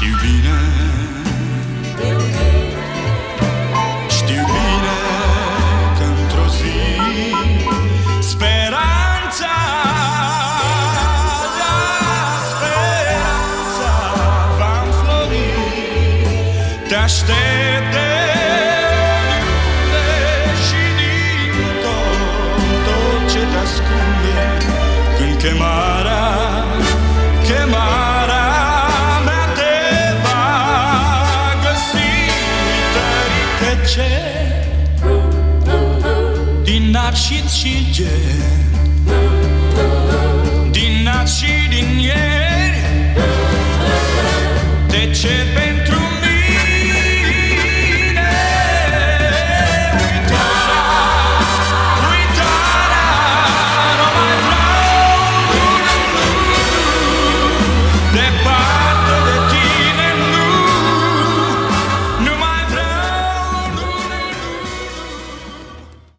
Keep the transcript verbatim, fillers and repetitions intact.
Știu bine, știu bine că într-o zi speranța, da, speranța va înflori. Te aștepte și din tot, tot ce te ascunde, când chemarea, chemarea mea te va găsi. Tării pe cer, din arșit și ger,